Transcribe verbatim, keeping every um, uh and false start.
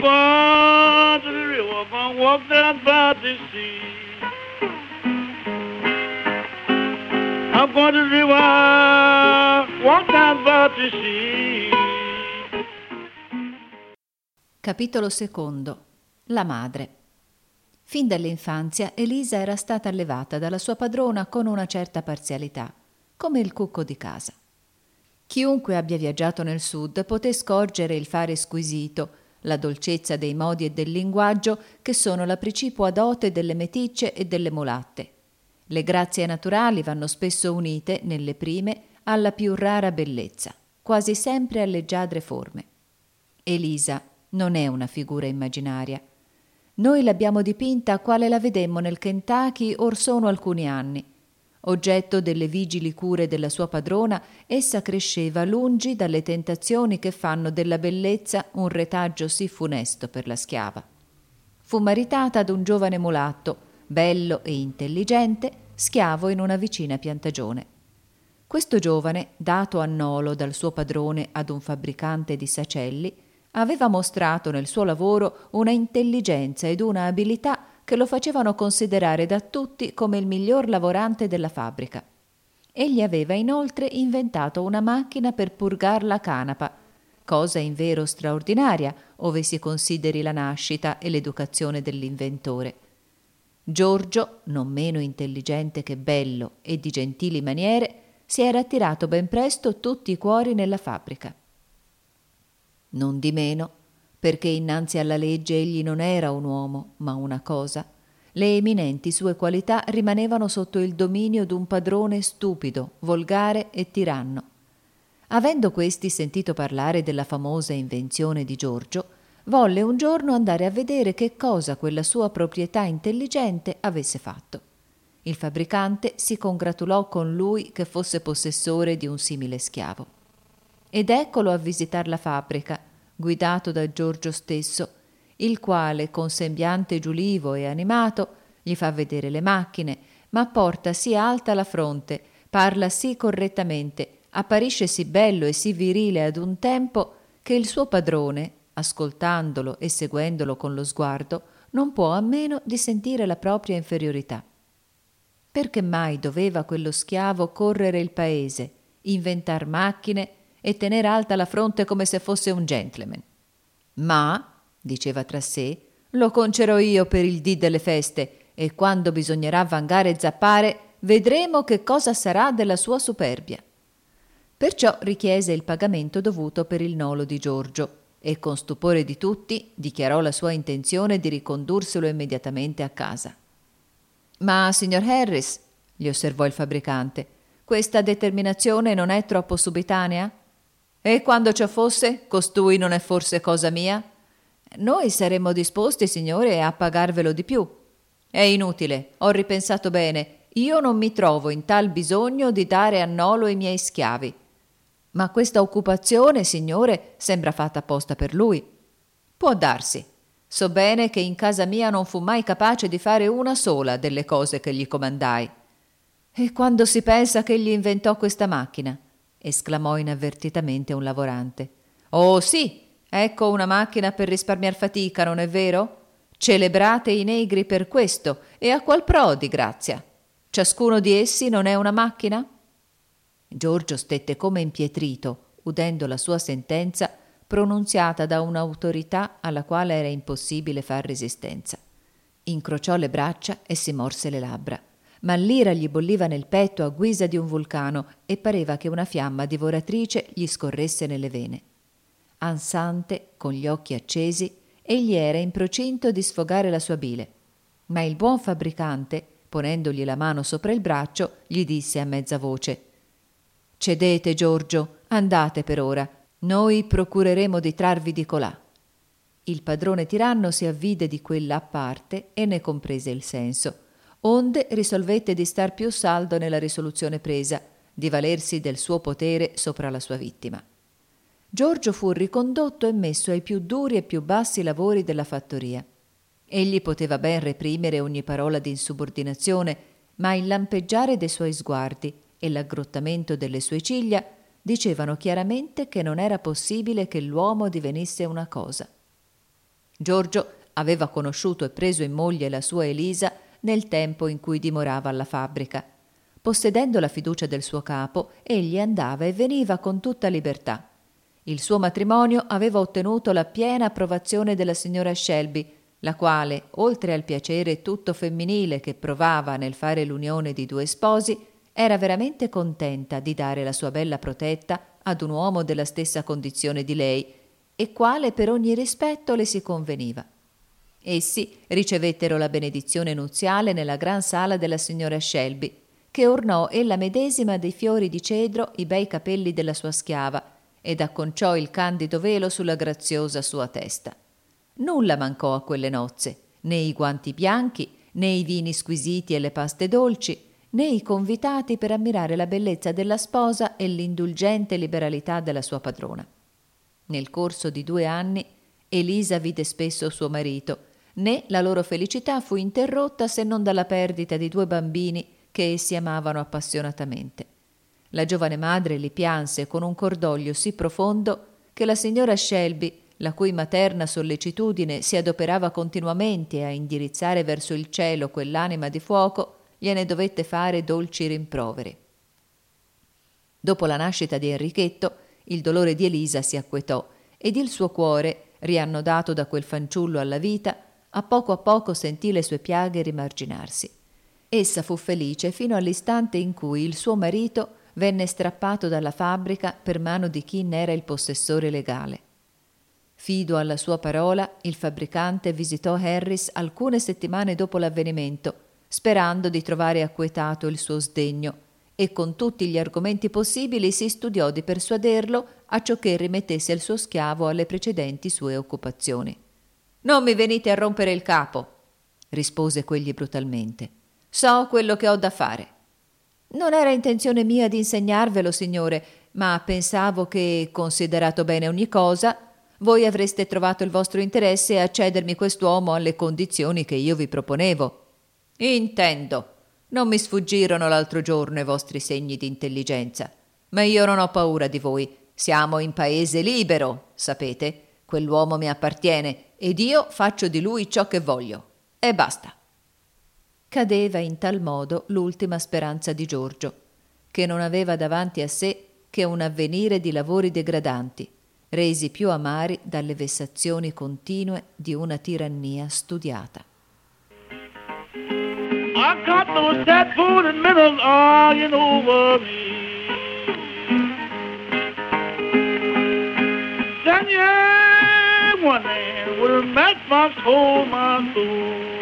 going to the river, gonna walk down by the sea. I'm going to the river, walk down by the sea. Capitolo secondo. La madre. Fin dall'infanzia Elisa era stata allevata dalla sua padrona con una certa parzialità, come il cucco di casa. Chiunque abbia viaggiato nel sud poté scorgere il fare squisito, la dolcezza dei modi e del linguaggio che sono la precipua dote delle meticce e delle mulatte. Le grazie naturali vanno spesso unite, nelle prime, alla più rara bellezza, quasi sempre alle leggiadre forme. Elisa non è una figura immaginaria. Noi l'abbiamo dipinta quale la vedemmo nel Kentucky or sono alcuni anni. Oggetto delle vigili cure della sua padrona, essa cresceva lungi dalle tentazioni che fanno della bellezza un retaggio sì funesto per la schiava. Fu maritata ad un giovane mulatto, bello e intelligente, schiavo in una vicina piantagione. Questo giovane, dato a nolo dal suo padrone ad un fabbricante di sacelli, aveva mostrato nel suo lavoro una intelligenza ed una abilità che lo facevano considerare da tutti come il miglior lavorante della fabbrica. Egli aveva inoltre inventato una macchina per purgar la canapa, cosa invero straordinaria ove si consideri la nascita e l'educazione dell'inventore. Giorgio, non meno intelligente che bello e di gentili maniere, si era attirato ben presto tutti i cuori nella fabbrica. Non di meno, perché innanzi alla legge egli non era un uomo, ma una cosa, le eminenti sue qualità rimanevano sotto il dominio d'un padrone stupido, volgare e tiranno. Avendo questi sentito parlare della famosa invenzione di Giorgio, volle un giorno andare a vedere che cosa quella sua proprietà intelligente avesse fatto. Il fabbricante si congratulò con lui che fosse possessore di un simile schiavo. Ed eccolo a visitar la fabbrica, guidato da Giorgio stesso, il quale, con sembiante giulivo e animato, gli fa vedere le macchine, ma porta sì alta la fronte, parla sì correttamente, apparisce sì bello e sì virile ad un tempo che il suo padrone, ascoltandolo e seguendolo con lo sguardo, non può a meno di sentire la propria inferiorità. Perché mai doveva quello schiavo correre il paese, inventar macchine e tener alta la fronte come se fosse un gentleman? Ma, diceva tra sé, lo concerò io per il dì delle feste e quando bisognerà vangare e zappare vedremo che cosa sarà della sua superbia. Perciò richiese il pagamento dovuto per il nolo di Giorgio e con stupore di tutti dichiarò la sua intenzione di ricondurselo immediatamente a casa. Ma, signor Harris, gli osservò il fabbricante, questa determinazione non è troppo subitanea? E quando ciò fosse, costui non è forse cosa mia? Noi saremmo disposti, signore, a pagarvelo di più. È inutile, ho ripensato bene, io non mi trovo in tal bisogno di dare a nolo i miei schiavi. Ma questa occupazione, signore, sembra fatta apposta per lui. Può darsi. So bene che in casa mia non fu mai capace di fare una sola delle cose che gli comandai. E quando si pensa che egli inventò questa macchina? Esclamò inavvertitamente un lavorante. Oh sì, ecco una macchina per risparmiar fatica, non è vero? Celebrate i negri per questo, e a qual pro di grazia? Ciascuno di essi non è una macchina? Giorgio stette come impietrito, udendo la sua sentenza pronunziata da un'autorità alla quale era impossibile far resistenza. Incrociò le braccia e si morse le labbra, ma l'ira gli bolliva nel petto a guisa di un vulcano e pareva che una fiamma divoratrice gli scorresse nelle vene. Ansante, con gli occhi accesi, egli era in procinto di sfogare la sua bile, ma il buon fabbricante, ponendogli la mano sopra il braccio, gli disse a mezza voce: «Cedete, Giorgio, andate per ora. Noi procureremo di trarvi di colà». Il padrone tiranno si avvide di quella a parte e ne comprese il senso, onde risolvette di star più saldo nella risoluzione presa, di valersi del suo potere sopra la sua vittima. Giorgio fu ricondotto e messo ai più duri e più bassi lavori della fattoria. Egli poteva ben reprimere ogni parola di insubordinazione, ma il lampeggiare dei suoi sguardi e l'aggrottamento delle sue ciglia dicevano chiaramente che non era possibile che l'uomo divenisse una cosa. Giorgio aveva conosciuto e preso in moglie la sua Elisa nel tempo in cui dimorava alla fabbrica. Possedendo la fiducia del suo capo, egli andava e veniva con tutta libertà. Il suo matrimonio aveva ottenuto la piena approvazione della signora Shelby, la quale, oltre al piacere tutto femminile che provava nel fare l'unione di due sposi, era veramente contenta di dare la sua bella protetta ad un uomo della stessa condizione di lei, e quale per ogni rispetto le si conveniva. Essi ricevettero la benedizione nuziale nella gran sala della signora Shelby, che ornò ella medesima dei fiori di cedro i bei capelli della sua schiava ed acconciò il candido velo sulla graziosa sua testa. Nulla mancò a quelle nozze, né i guanti bianchi, né i vini squisiti e le paste dolci, né i convitati per ammirare la bellezza della sposa e l'indulgente liberalità della sua padrona. Nel corso di due anni Elisa vide spesso suo marito, né la loro felicità fu interrotta se non dalla perdita di due bambini che essi amavano appassionatamente. La giovane madre li pianse con un cordoglio sì profondo che la signora Shelby, la cui materna sollecitudine si adoperava continuamente a indirizzare verso il cielo quell'anima di fuoco, gliene dovette fare dolci rimproveri. Dopo la nascita di Enrichetto, il dolore di Elisa si acquetò ed il suo cuore, riannodato da quel fanciullo alla vita, a poco a poco sentì le sue piaghe rimarginarsi. Essa fu felice fino all'istante in cui il suo marito venne strappato dalla fabbrica per mano di chi n'era il possessore legale. Fido alla sua parola, il fabbricante visitò Harris alcune settimane dopo l'avvenimento, sperando di trovare acquetato il suo sdegno, e con tutti gli argomenti possibili si studiò di persuaderlo a ciò che rimettesse il suo schiavo alle precedenti sue occupazioni. «Non mi venite a rompere il capo», rispose quegli brutalmente. «So quello che ho da fare». «Non era intenzione mia di insegnarvelo, signore, ma pensavo che, considerato bene ogni cosa, voi avreste trovato il vostro interesse a cedermi quest'uomo alle condizioni che io vi proponevo». «Intendo. Non mi sfuggirono l'altro giorno i vostri segni di intelligenza. Ma io non ho paura di voi. Siamo in paese libero, sapete. Quell'uomo mi appartiene ed io faccio di lui ciò che voglio. E basta». Cadeva in tal modo l'ultima speranza di Giorgio, che non aveva davanti a sé che un avvenire di lavori degradanti, resi più amari dalle vessazioni continue di una tirannia studiata. I got those sad food and middle arguing over me. Then yeah, one day with a matchbox hold my soul.